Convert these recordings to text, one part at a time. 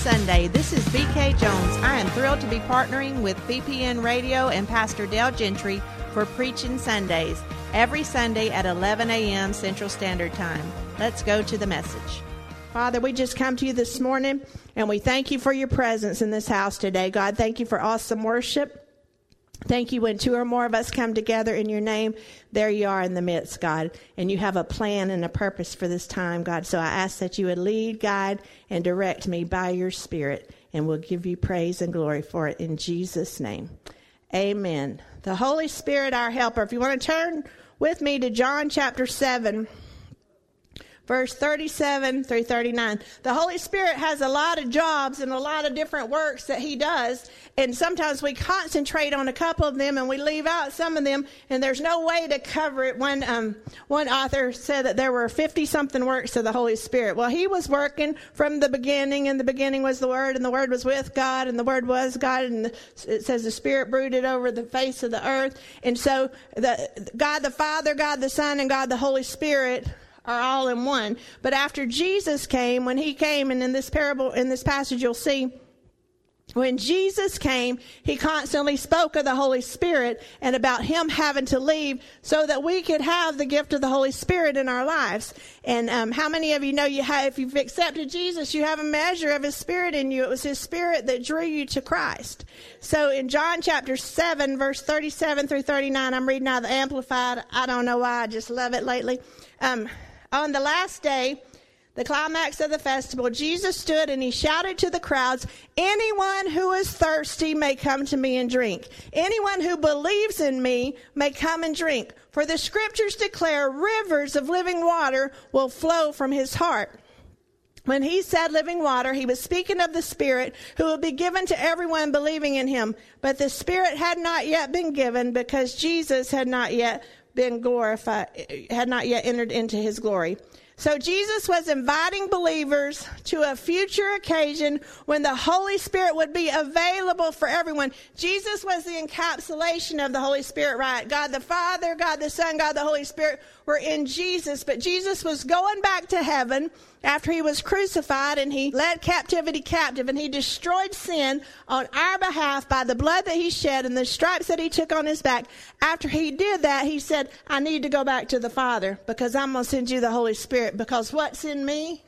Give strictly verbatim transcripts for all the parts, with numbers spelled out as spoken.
Sunday. This is B K Jones. I am thrilled to be partnering with B P N Radio and Pastor Dale Gentry for Preaching Sundays every Sunday at eleven a.m. Central Standard Time. Let's go to the message. Father, we just come to you this morning, and we thank you for your presence in this house today. God, thank you for awesome worship. Thank you when two or more of us come together in your name, there you are in the midst, God. And you have a plan and a purpose for this time, God. So I ask that you would lead, guide, and direct me by your Spirit. And we'll give you praise and glory for it in Jesus' name. Amen. The Holy Spirit, our helper. If you want to turn with me to John chapter seven, verse thirty-seven through thirty-nine. The Holy Spirit has a lot of jobs and a lot of different works that he does. And sometimes we concentrate on a couple of them and we leave out some of them. And there's no way to cover it. One, um, one author said that there were fifty-something works of the Holy Spirit. Well, he was working from the beginning. And the beginning was the Word. And the Word was with God. And the Word was God. And the, it says the Spirit brooded over the face of the earth. And so the God the Father, God the Son, and God the Holy Spirit are all in one. But after Jesus came, when he came, and in this parable, in this passage, you'll see, when Jesus came, he constantly spoke of the Holy Spirit and about him having to leave so that we could have the gift of the Holy Spirit in our lives. And um, how many of you know you have, if you've accepted Jesus, you have a measure of his Spirit in you? It was his Spirit that drew you to Christ. So in John chapter seven, verse thirty-seven through thirty-nine, I'm reading out the Amplified. I don't know why, I just love it lately. Um, on the last day, the climax of the festival, Jesus stood and he shouted to the crowds, "Anyone who is thirsty may come to me and drink. Anyone who believes in me may come and drink. For the scriptures declare rivers of living water will flow from his heart." When he said living water, he was speaking of the Spirit who will be given to everyone believing in him. But the Spirit had not yet been given because Jesus had not yet been glorified, had not yet entered into his glory. So Jesus was inviting believers to a future occasion when the Holy Spirit would be available for everyone. Jesus was the encapsulation of the Holy Spirit, right? God the Father, God the Son, God the Holy Spirit were in Jesus. But Jesus was going back to heaven after he was crucified, and he led captivity captive, and he destroyed sin on our behalf by the blood that he shed and the stripes that he took on his back. After he did that, he said, "I need to go back to the Father because I'm going to send you the Holy Spirit, because what's in me,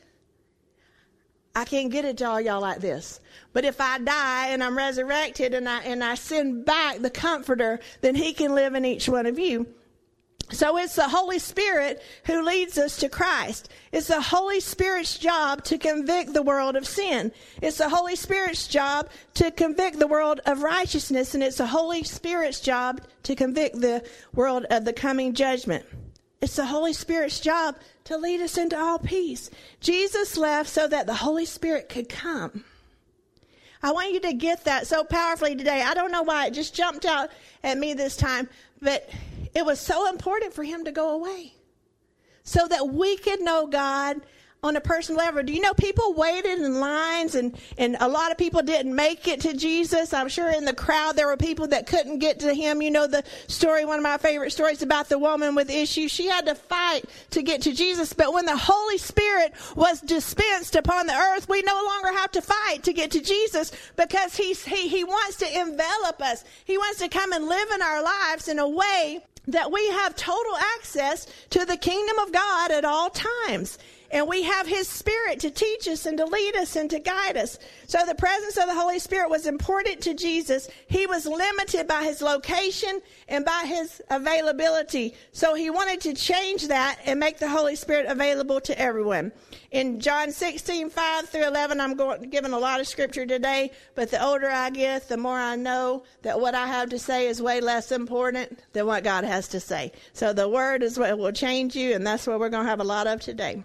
I can't get it to all y'all like this. But if I die and I'm resurrected and I, and I send back the Comforter, then he can live in each one of you." So it's the Holy Spirit who leads us to Christ. It's the Holy Spirit's job to convict the world of sin. It's the Holy Spirit's job to convict the world of righteousness. And it's the Holy Spirit's job to convict the world of the coming judgment. It's the Holy Spirit's job to lead us into all peace. Jesus left so that the Holy Spirit could come. I want you to get that so powerfully today. I don't know why it just jumped out at me this time, but it was so important for him to go away so that we could know God on a personal level. Do you know people waited in lines, and, and a lot of people didn't make it to Jesus? I'm sure in the crowd there were people that couldn't get to him. You know the story, one of my favorite stories about the woman with issues. She had to fight to get to Jesus. But when the Holy Spirit was dispensed upon the earth, we no longer have to fight to get to Jesus, because he's, he, he wants to envelop us. He wants to come and live in our lives in a way that we have total access to the kingdom of God at all times. And we have his Spirit to teach us and to lead us and to guide us. So the presence of the Holy Spirit was important to Jesus. He was limited by his location and by his availability. So he wanted to change that and make the Holy Spirit available to everyone. In John sixteen, five through eleven, I'm going, giving a lot of scripture today, but the older I get, the more I know that what I have to say is way less important than what God has to say. So the word is what will change you, and that's what we're going to have a lot of today.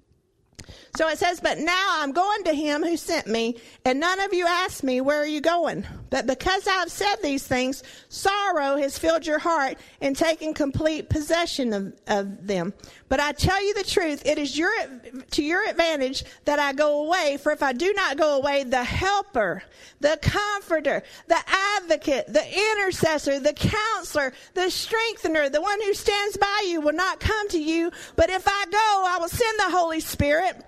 So it says, "But now I'm going to him who sent me, and none of you asked me, 'Where are you going?' But because I've said these things, sorrow has filled your heart and taken complete possession of, of them. But I tell you the truth, it is your to your advantage that I go away. For if I do not go away, the helper, the comforter, the advocate, the intercessor, the counselor, the strengthener, the one who stands by you will not come to you. But if I go, I will send the Holy Spirit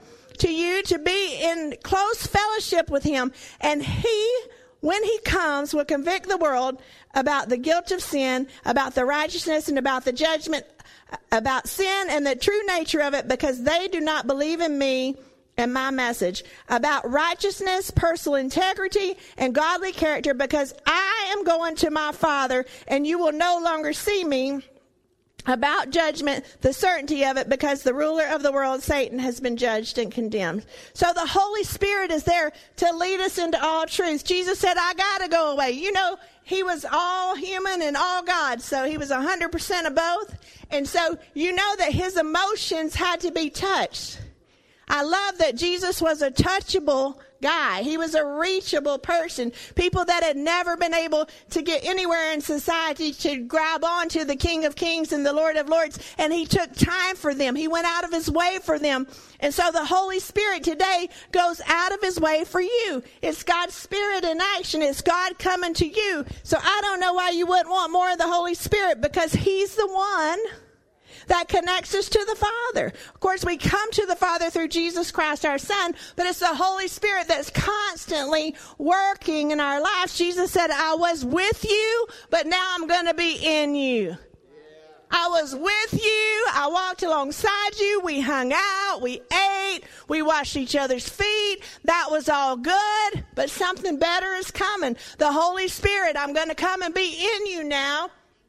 to you to be in close fellowship with him. And he, when he comes, will convict the world about the guilt of sin, about the righteousness and about the judgment, about sin and the true nature of it, because they do not believe in me and my message, about righteousness, personal integrity, and godly character, because I am going to my Father, and you will no longer see me, about judgment, the certainty of it, because the ruler of the world, Satan, has been judged and condemned. So the Holy Spirit is there to lead us into all truth. Jesus said, I got to go away. You know, he was all human and all God, so he was one hundred percent of both. And so you know that his emotions had to be touched. I love that Jesus was a touchable guy. He was a reachable person. People that had never been able to get anywhere in society to grab on to the King of Kings and the Lord of Lords. And he took time for them. He went out of his way for them. And so the Holy Spirit today goes out of his way for you. It's God's Spirit in action. It's God coming to you. So I don't know why you wouldn't want more of the Holy Spirit, because he's the one that connects us to the Father. Of course, we come to the Father through Jesus Christ, our Son, but it's the Holy Spirit that's constantly working in our lives. Jesus said, I was with you, but now I'm going to be in you. Yeah. I was with you. I walked alongside you. We hung out. We ate. We washed each other's feet. That was all good, but something better is coming. The Holy Spirit, I'm going to come and be in you now,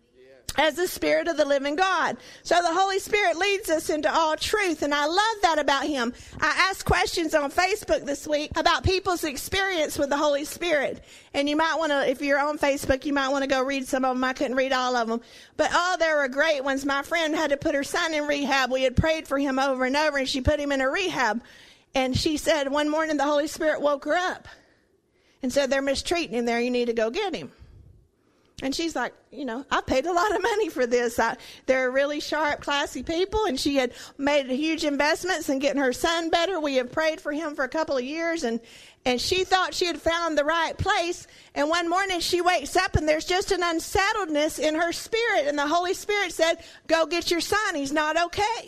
as the Spirit of the living God. So the Holy Spirit leads us into all truth, and I love that about him. I asked questions on Facebook this week about people's experience with the Holy Spirit. And you might want to, if you're on Facebook, you might want to go read some of them. I couldn't read all of them. But, oh, there were great ones. My friend had to put her son in rehab. We had prayed for him over and over, and she put him in a rehab. And she said one morning the Holy Spirit woke her up and said, they're mistreating him there. You need to go get him. And she's like, you know, I paid a lot of money for this. I, they're really sharp, classy people. And she had made huge investments in getting her son better. We have prayed for him for a couple of years. And, and she thought she had found the right place. And one morning she wakes up and there's just an unsettledness in her spirit. And the Holy Spirit said, go get your son. He's not okay.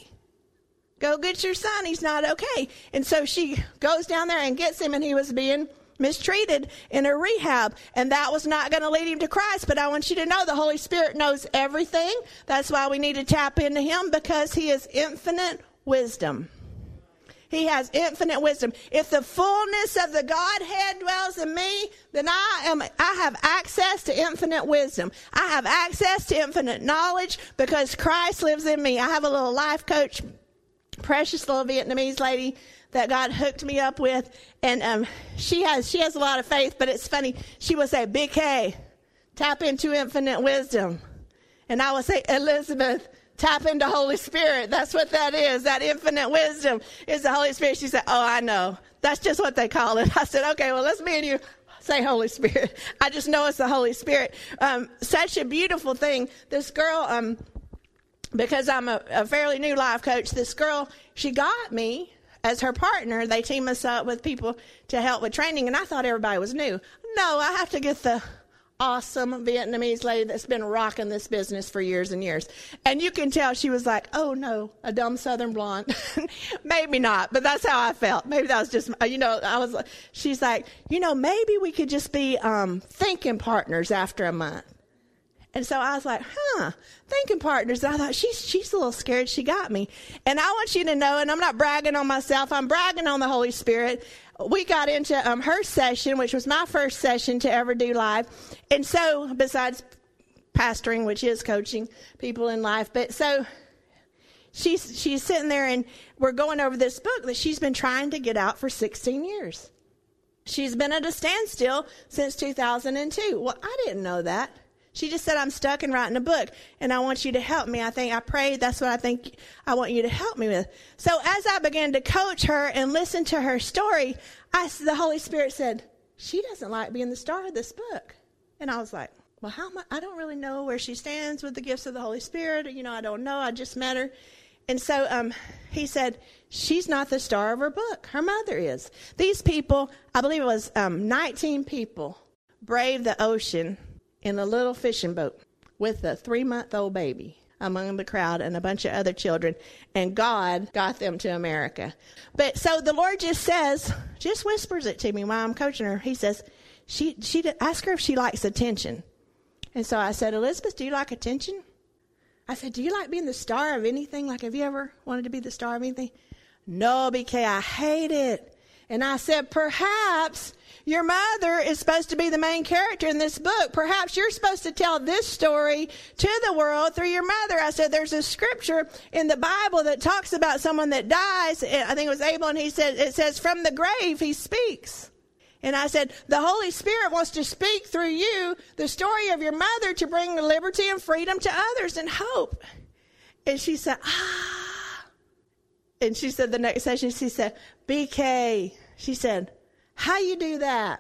Go get your son. He's not okay. And so she goes down there and gets him, and he was being mistreated in a rehab, and that was not going to lead him to Christ. But I want you to know the Holy Spirit knows everything. That's why we need to tap into him, because he is infinite wisdom. He has infinite wisdom. If the fullness of the Godhead dwells in me, then I am I have access to infinite wisdom. I have access to infinite knowledge, because Christ lives in me. I have a little life coach, precious little Vietnamese lady that God hooked me up with, and um, she has she has a lot of faith, but it's funny. She would say, Big K, tap into infinite wisdom. And I would say, Elizabeth, tap into Holy Spirit. That's what that is. That infinite wisdom is the Holy Spirit. She said, oh, I know. That's just what they call it. I said, okay, well, let's me and you say Holy Spirit. I just know it's the Holy Spirit. Um, such a beautiful thing. This girl, um, because I'm a, a fairly new life coach, this girl, she got me as her partner. They team us up with people to help with training, and I thought everybody was new. No, I have to get the awesome Vietnamese lady that's been rocking this business for years and years. And you can tell she was like, oh, no, a dumb Southern blonde. Maybe not, but that's how I felt. Maybe that was just, you know, I was. She's like, you know, maybe we could just be um, thinking partners after a month. And so I was like, huh, thinking partners. And I thought, she's she's a little scared. She got me. And I want you to know, and I'm not bragging on myself, I'm bragging on the Holy Spirit. We got into um, her session, which was my first session to ever do live. And so, besides pastoring, which is coaching people in life, but so she's she's sitting there, and we're going over this book that she's been trying to get out for sixteen years. She's been at a standstill since two thousand two. Well, I didn't know that. She just said, I'm stuck in writing a book, and I want you to help me. I think I prayed. That's what I think I want you to help me with. So as I began to coach her and listen to her story, I, the Holy Spirit said, she doesn't like being the star of this book. And I was like, well, how am I? I don't really know where she stands with the gifts of the Holy Spirit. You know, I don't know. I just met her. And so um, he said, she's not the star of her book. Her mother is. These people, I believe it was um, nineteen people, braved the ocean in a little fishing boat with a three-month-old baby. among the crowd and a bunch of other children, and God got them to America. But so the Lord just says, just whispers it to me while I'm coaching her. He says, she, she ask her if she likes attention. And so I said, Elizabeth, do you like attention? I said, do you like being the star of anything? Like, have you ever wanted to be the star of anything? No, B K, I hate it. And I said, perhaps your mother is supposed to be the main character in this book. Perhaps you're supposed to tell this story to the world through your mother. I said, there's a scripture in the Bible that talks about someone that dies. I think it was Abel, and he said, it says, from the grave he speaks. And I said, the Holy Spirit wants to speak through you the story of your mother to bring liberty and freedom to others and hope. And she said, ah. And she said the next session, she said, B K, she said, how you do that?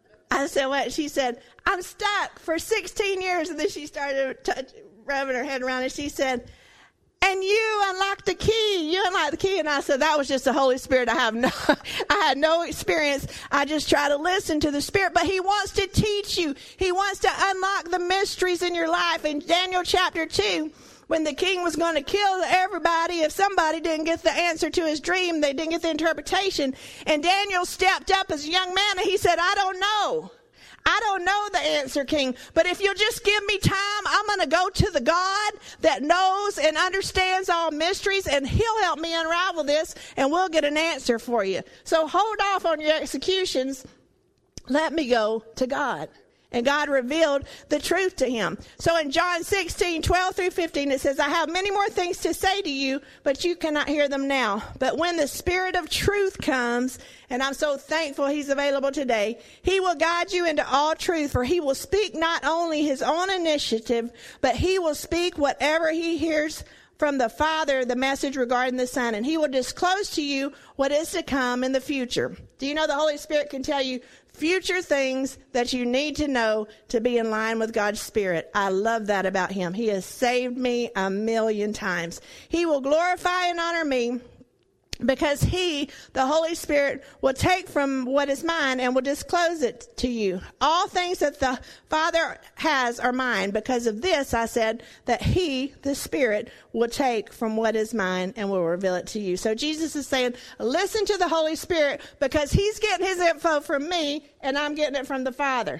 I said, what? She said, I'm stuck for sixteen years. And then she started touch, rubbing her head around, and she said, and you unlocked the key. You unlocked the key. And I said, that was just the Holy Spirit. I have no, I had no experience. I just try to listen to the Spirit. But he wants to teach you. He wants to unlock the mysteries in your life. In Daniel chapter two, when the king was going to kill everybody, if somebody didn't get the answer to his dream, they didn't get the interpretation. And Daniel stepped up as a young man, and he said, I don't know. I don't know the answer, King, but if you'll just give me time, I'm going to go to the God that knows and understands all mysteries, and he'll help me unravel this, and we'll get an answer for you. So hold off on your executions. Let me go to God. And God revealed the truth to him. So in John sixteen, twelve through fifteen, it says, I have many more things to say to you, but you cannot hear them now. But when the Spirit of truth comes, and I'm so thankful he's available today, he will guide you into all truth, for he will speak not only his own initiative, but he will speak whatever he hears from the Father, the message regarding the Son, and he will disclose to you what is to come in the future. Do you know the Holy Spirit can tell you future things that you need to know to be in line with God's Spirit? I love that about him. He has saved me a million times. He will glorify and honor me, because he, the Holy Spirit, will take from what is mine and will disclose it to you. All things that the Father has are mine. Because of this, I said that he, the Spirit, will take from what is mine and will reveal it to you. So Jesus is saying, listen to the Holy Spirit, because he's getting his info from me and I'm getting it from the Father.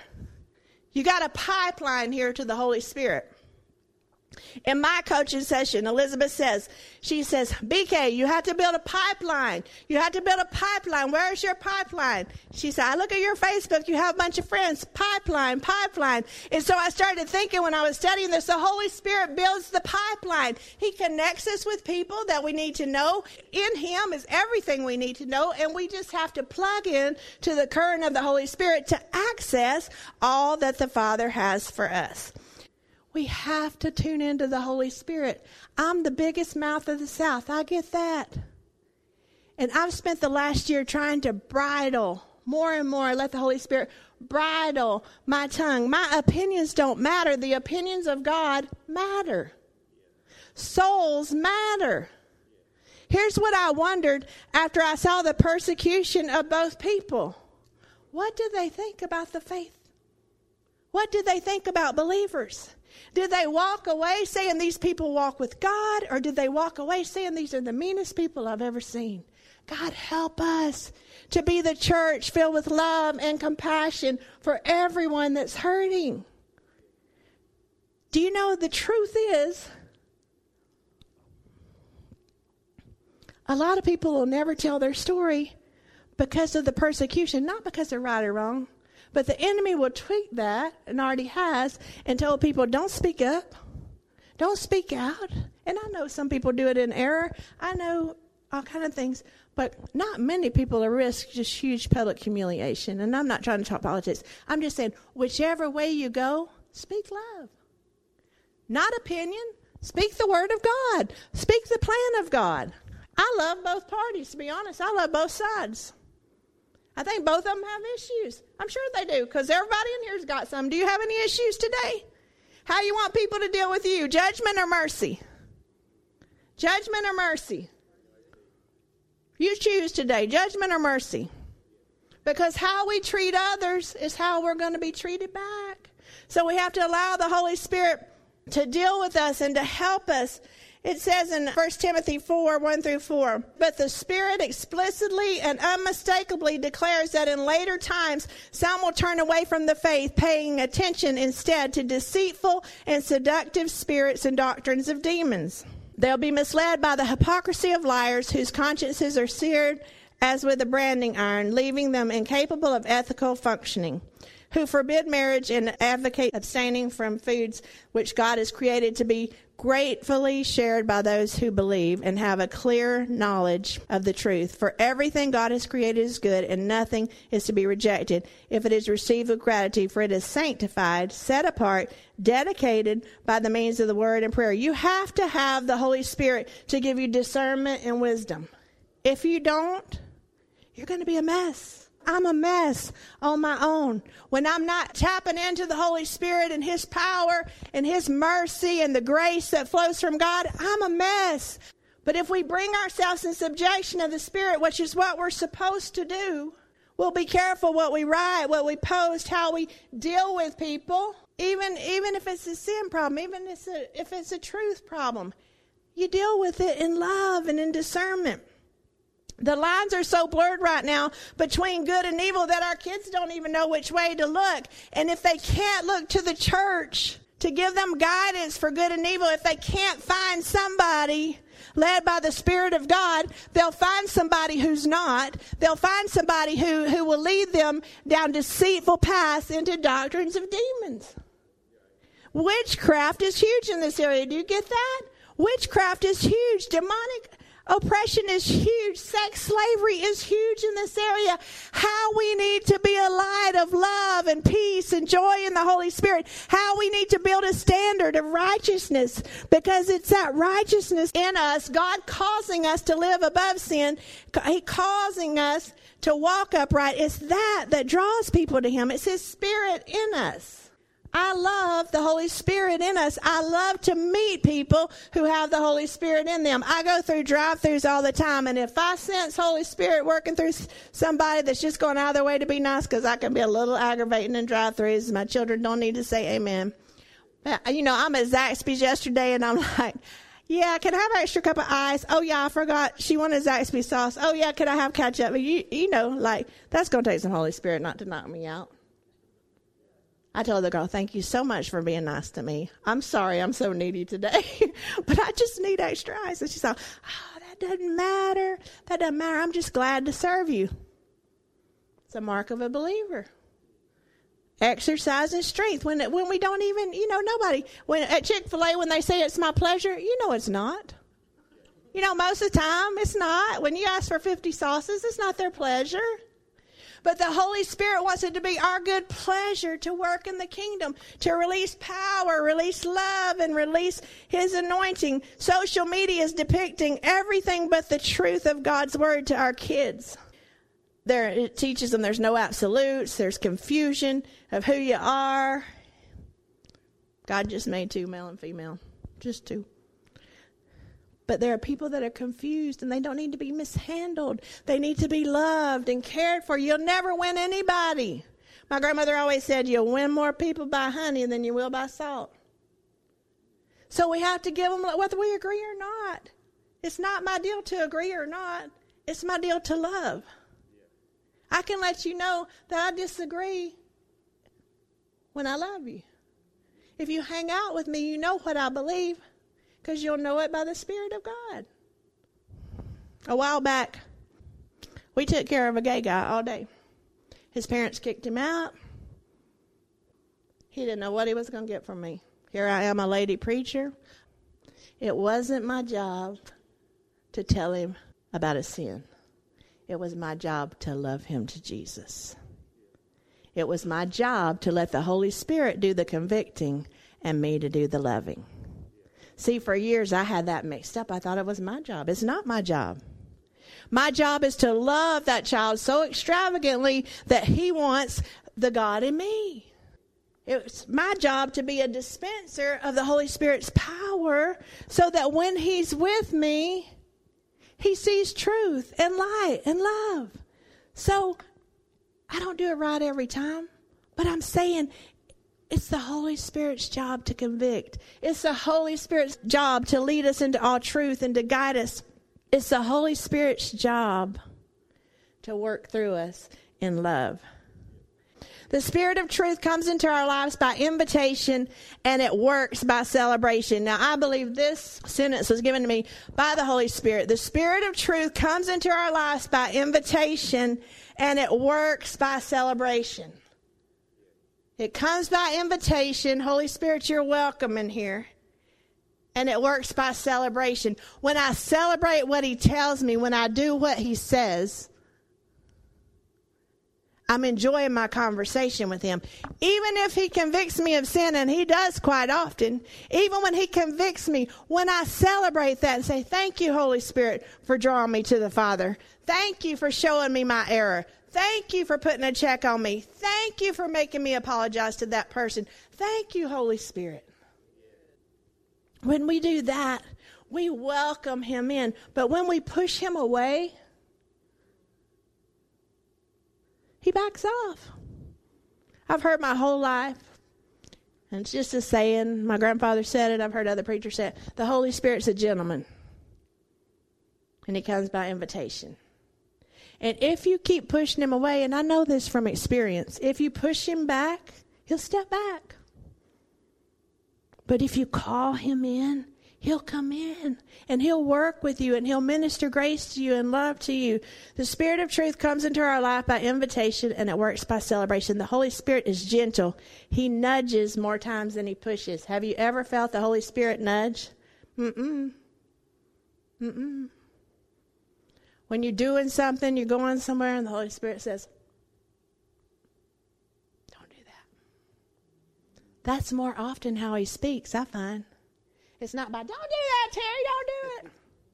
You got a pipeline here to the Holy Spirit. In my coaching session, Elizabeth says, she says, B K, you have to build a pipeline. You have to build a pipeline. Where is your pipeline? She said, I look at your Facebook. You have a bunch of friends. Pipeline, pipeline. And so I started thinking when I was studying this, the Holy Spirit builds the pipeline. He connects us with people that we need to know. In him is everything we need to know, and we just have to plug in to the current of the Holy Spirit to access all that the Father has for us. We have to tune into the Holy Spirit. I'm the biggest mouth of the South. I get that. And I've spent the last year trying to bridle more and more, let the Holy Spirit bridle my tongue. My opinions don't matter. The opinions of God matter. Souls matter. Here's what I wondered after I saw the persecution of both people. What do they think about the faith? What do they think about believers? Did they walk away saying these people walk with God, or did they walk away saying these are the meanest people I've ever seen? God, help us to be the church filled with love and compassion for everyone that's hurting. Do you know the truth is, a lot of people will never tell their story because of the persecution, not because they're right or wrong. But the enemy will tweak that, and already has, and tell people, don't speak up. Don't speak out. And I know some people do it in error. I know all kinds of things. But not many people are risk just huge public humiliation. And I'm not trying to talk politics. I'm just saying, whichever way you go, speak love. Not opinion. Speak the word of God. Speak the plan of God. I love both parties, to be honest. I love both sides. I think both of them have issues. I'm sure they do, because everybody in here's got some. Do you have any issues today? How you want people to deal with you? Judgment or mercy? Judgment or mercy? You choose today, judgment or mercy. Because how we treat others is how we're going to be treated back. So we have to allow the Holy Spirit to deal with us and to help us. It says in First Timothy four, one through four, but the Spirit explicitly and unmistakably declares that in later times some will turn away from the faith, paying attention instead to deceitful and seductive spirits and doctrines of demons. They'll be misled by the hypocrisy of liars whose consciences are seared as with a branding iron, leaving them incapable of ethical functioning, who forbid marriage and advocate abstaining from foods which God has created to be gratefully shared by those who believe and have a clear knowledge of the truth. For everything God has created is good, and nothing is to be rejected if it is received with gratitude, for it is sanctified, set apart, dedicated by the means of the word and prayer. You have to have the Holy Spirit to give you discernment and wisdom. If you don't, you're going to be a mess. I'm a mess on my own. When I'm not tapping into the Holy Spirit and His power and His mercy and the grace that flows from God, I'm a mess. But if we bring ourselves in subjection of the Spirit, which is what we're supposed to do, we'll be careful what we write, what we post, how we deal with people, even, even if it's a sin problem, even if it's a, if it's a truth problem. You deal with it in love and in discernment. The lines are so blurred right now between good and evil that our kids don't even know which way to look. And if they can't look to the church to give them guidance for good and evil, if they can't find somebody led by the Spirit of God, they'll find somebody who's not. They'll find somebody who, who will lead them down deceitful paths into doctrines of demons. Witchcraft is huge in this area. Do you get that? Witchcraft is huge. Demonic oppression is huge. Sex slavery is huge in this area. How we need to be a light of love and peace and joy in the Holy Spirit. How we need to build a standard of righteousness, because it's that righteousness in us, God causing us to live above sin, He causing us to walk upright. It's that that draws people to Him. It's His Spirit in us. I love the Holy Spirit in us. I love to meet people who have the Holy Spirit in them. I go through drive-thrus all the time, and if I sense Holy Spirit working through somebody that's just going out of their way to be nice, because I can be a little aggravating in drive-thrus. My children don't need to say amen. But, you know, I'm at Zaxby's yesterday, and I'm like, yeah, can I have an extra cup of ice? Oh, yeah, I forgot. She wanted Zaxby sauce. Oh, yeah, can I have ketchup? You, you know, like, that's going to take some Holy Spirit not to knock me out. I told the girl, thank you so much for being nice to me. I'm sorry I'm so needy today, but I just need extra ice. And she said, oh, that doesn't matter. That doesn't matter. I'm just glad to serve you. It's a mark of a believer. Exercise and strength. When when we don't even, you know, nobody, when at Chick-fil-A, when they say it's my pleasure, you know it's not. You know, most of the time it's not. When you ask for fifty sauces, it's not their pleasure. But the Holy Spirit wants it to be our good pleasure to work in the kingdom, to release power, release love, and release His anointing. Social media is depicting everything but the truth of God's word to our kids. There, it teaches them there's no absolutes, there's confusion of who you are. God just made two, male and female, just two. But there are people that are confused, and they don't need to be mishandled. They need to be loved and cared for. You'll never win anybody. My grandmother always said, you'll win more people by honey than you will by salt. So we have to give them, whether we agree or not. It's not my deal to agree or not. It's my deal to love. I can let you know that I disagree when I love you. If you hang out with me, you know what I believe, because you'll know it by the Spirit of God. A while back, we took care of a gay guy all day. His parents kicked him out. He didn't know what he was going to get from me. Here I am, a lady preacher. It wasn't my job to tell him about his sin. It was my job to love him to Jesus. It was my job to let the Holy Spirit do the convicting and me to do the loving. See, for years I had that mixed up. I thought it was my job. It's not my job. My job is to love that child so extravagantly that he wants the God in me. It's my job to be a dispenser of the Holy Spirit's power so that when he's with me, he sees truth and light and love. So I don't do it right every time, but I'm saying It's the Holy Spirit's job to convict. It's the Holy Spirit's job to lead us into all truth and to guide us. It's the Holy Spirit's job to work through us in love. The Spirit of truth comes into our lives by invitation, and it works by celebration. Now, I believe this sentence was given to me by the Holy Spirit. The Spirit of truth comes into our lives by invitation, and it works by celebration. It comes by invitation. Holy Spirit, you're welcome in here. And it works by celebration. When I celebrate what he tells me, when I do what he says, I'm enjoying my conversation with him. Even if he convicts me of sin, and he does quite often, even when he convicts me, when I celebrate that and say, thank you, Holy Spirit, for drawing me to the Father. Thank you for showing me my error. Thank you for putting a check on me. Thank you for making me apologize to that person. Thank you, Holy Spirit. When we do that, we welcome him in. But when we push him away, he backs off. I've heard my whole life, and it's just a saying. My grandfather said it. I've heard other preachers say it. The Holy Spirit's a gentleman, and he comes by invitation. And if you keep pushing him away, and I know this from experience, if you push him back, he'll step back. But if you call him in, he'll come in, and he'll work with you, and he'll minister grace to you and love to you. The Spirit of truth comes into our life by invitation, and it works by celebration. The Holy Spirit is gentle. He nudges more times than he pushes. Have you ever felt the Holy Spirit nudge? Mm-mm. Mm-mm. When you're doing something, you're going somewhere, and the Holy Spirit says, don't do that. That's more often how he speaks, I find. It's not by, don't do that, Terry, don't do it.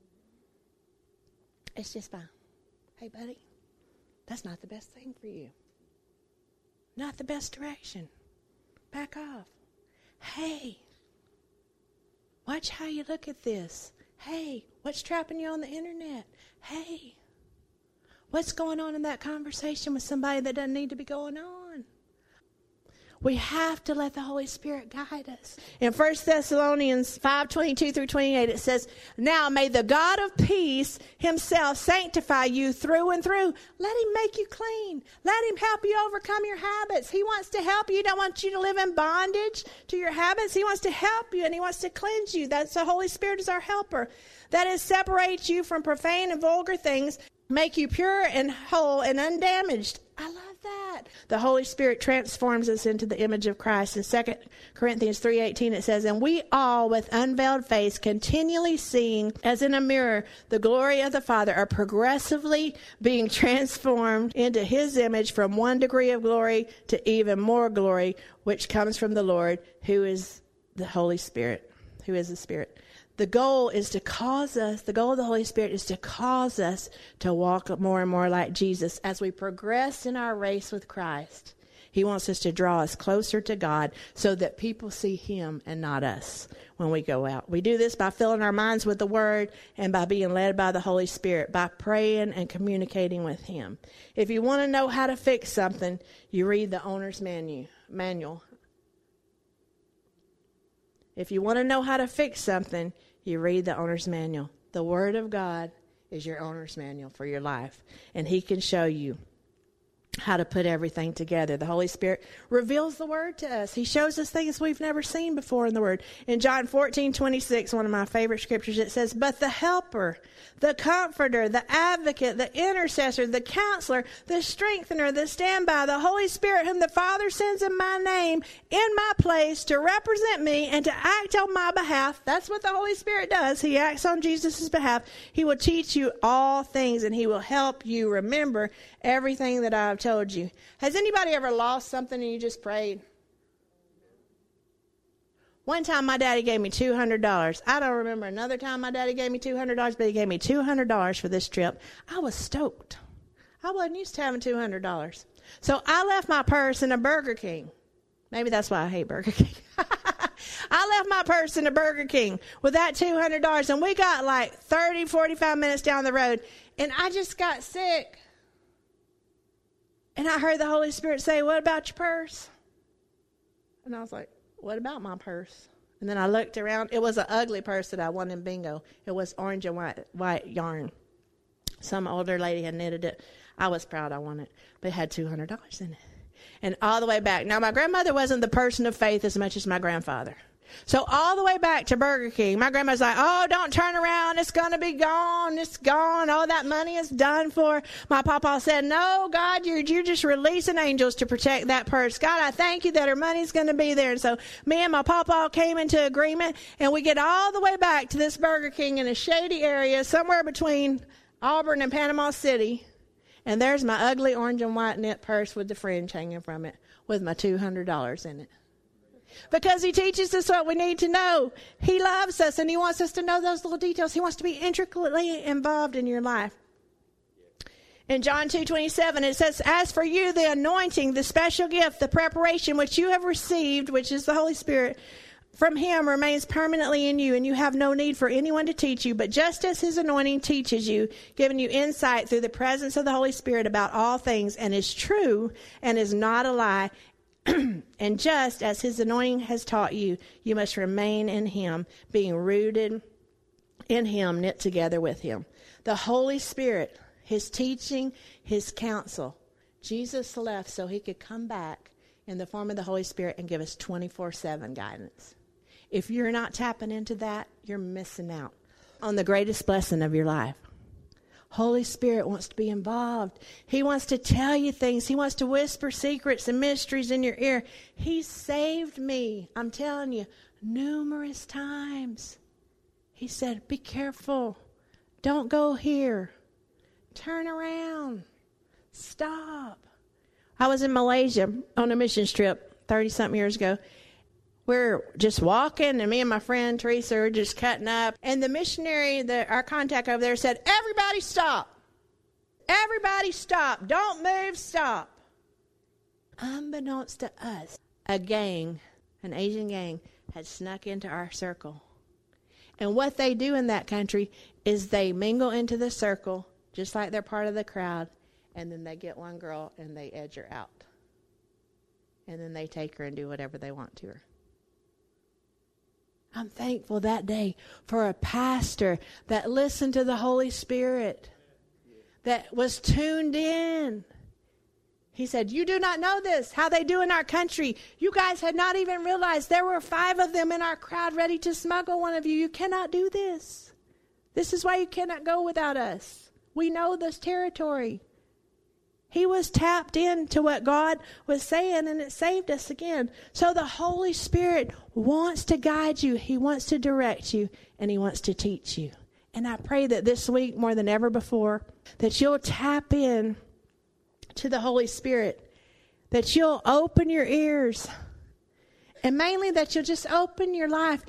It's just by, hey, buddy, that's not the best thing for you. Not the best direction. Back off. Hey, watch how you look at this. Hey, what's trapping you on the internet? Hey, what's going on in that conversation with somebody that doesn't need to be going on? We have to let the Holy Spirit guide us. In First Thessalonians five twenty-two through twenty-eight, it says, now may the God of peace himself sanctify you through and through. Let him make you clean. Let him help you overcome your habits. He wants to help you. He don't want you to live in bondage to your habits. He wants to help you, and he wants to cleanse you. That's the Holy Spirit is our helper. That is, separate you from profane and vulgar things, make you pure and whole and undamaged. I love that. The Holy Spirit transforms us into the image of Christ. In Second Corinthians three eighteen, it says, and we all with unveiled face, continually seeing as in a mirror the glory of the Father, are progressively being transformed into his image from one degree of glory to even more glory, which comes from the Lord, who is the Holy Spirit, who is the Spirit. The goal is to cause us, the goal of the Holy Spirit is to cause us to walk more and more like Jesus. As we progress in our race with Christ, he wants us to draw us closer to God so that people see him and not us when we go out. We do this by filling our minds with the Word and by being led by the Holy Spirit, by praying and communicating with him. If you want to know how to fix something, you read the owner's menu, manual. If you want to know how to fix something, you read the owner's manual. The Word of God is your owner's manual for your life, and he can show you how to put everything together. The Holy Spirit reveals the Word to us. He shows us things we've never seen before in the Word. In John fourteen twenty-six, one of my favorite scriptures, it says, but the Helper, the Comforter, the Advocate, the Intercessor, the Counselor, the Strengthener, the Standby, the Holy Spirit, whom the Father sends in my name, in my place, to represent me and to act on my behalf. That's what the Holy Spirit does. He acts on Jesus' behalf. He will teach you all things, and he will help you remember everything that I've told you. Has anybody ever lost something and you just prayed? One time my daddy gave me two hundred dollars. I don't remember another time my daddy gave me two hundred dollars, but he gave me two hundred dollars for this trip. I was stoked. I wasn't used to having two hundred dollars. So I left my purse in a Burger King. Maybe that's why I hate Burger King. I left my purse in a Burger King with that two hundred dollars, and we got like thirty, forty-five minutes down the road, and I just got sick. And I heard the Holy Spirit say, what about your purse? And I was like, what about my purse? And then I looked around. It was an ugly purse that I won in bingo. It was orange and white white yarn. Some older lady had knitted it. I was proud I won it. But it had two hundred dollars in it. And all the way back. Now, my grandmother wasn't the person of faith as much as my grandfather. So all the way back to Burger King, my grandma's like, oh, don't turn around. It's going to be gone. It's gone. All that money is done for. My papa said, no, God, you're, you're just releasing angels to protect that purse. God, I thank you that her money's going to be there. And so me and my papa came into agreement, and we get all the way back to this Burger King in a shady area somewhere between Auburn and Panama City. And there's my ugly orange and white knit purse with the fringe hanging from it with my two hundred dollars in it. Because he teaches us what we need to know. He loves us, and he wants us to know those little details. He wants to be intricately involved in your life. In John two twenty-seven, it says, as for you, the anointing, the special gift, the preparation which you have received, which is the Holy Spirit, from him remains permanently in you, and you have no need for anyone to teach you. But just as his anointing teaches you, giving you insight through the presence of the Holy Spirit about all things, and is true and is not a lie, and just as his anointing has taught you, you must remain in him, being rooted in him, knit together with him. The Holy Spirit, his teaching, his counsel. Jesus left so he could come back in the form of the Holy Spirit and give us twenty-four seven guidance. If you're not tapping into that, you're missing out on the greatest blessing of your life. Holy Spirit wants to be involved. He wants to tell you things. He wants to whisper secrets and mysteries in your ear. He saved me, I'm telling you, numerous times. He said, be careful. Don't go here. Turn around. Stop. I was in Malaysia on a missions trip thirty-something years ago. We're just walking, and me and my friend Teresa are just cutting up. And the missionary, the, our contact over there, said, everybody stop. Everybody stop. Don't move, stop. Unbeknownst to us, a gang, an Asian gang, had snuck into our circle. And what they do in that country is they mingle into the circle, just like they're part of the crowd, and then they get one girl and they edge her out. And then they take her and do whatever they want to her. I'm thankful that day for a pastor that listened to the Holy Spirit, that was tuned in. He said, you do not know this, how they do in our country. You guys had not even realized there were five of them in our crowd ready to smuggle one of you. You cannot do this. This is why you cannot go without us. We know this territory. He was tapped into what God was saying, and it saved us again. So the Holy Spirit wants to guide you. He wants to direct you, and he wants to teach you. And I pray that this week, more than ever before, that you'll tap in to the Holy Spirit, that you'll open your ears, and mainly that you'll just open your life.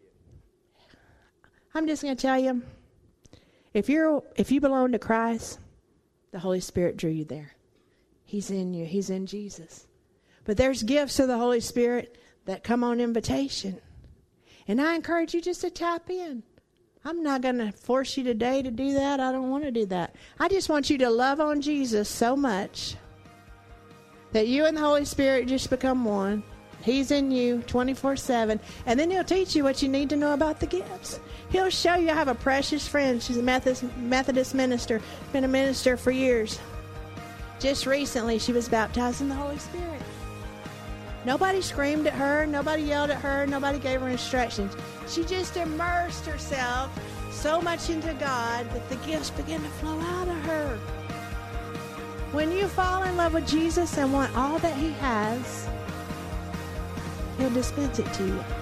I'm just going to tell you, if you're if you belong to Christ, the Holy Spirit drew you there. He's in you. He's in Jesus. But there's gifts of the Holy Spirit that come on invitation. And I encourage you just to tap in. I'm not going to force you today to do that. I don't want to do that. I just want you to love on Jesus so much that you and the Holy Spirit just become one. He's in you twenty-four seven. And then he'll teach you what you need to know about the gifts. He'll show you. I have a precious friend. She's a Methodist, Methodist minister. Been a minister for years. Just recently, she was baptized in the Holy Spirit. Nobody screamed at her. Nobody yelled at her. Nobody gave her instructions. She just immersed herself so much into God that the gifts began to flow out of her. When you fall in love with Jesus and want all that he has, he'll dispense it to you.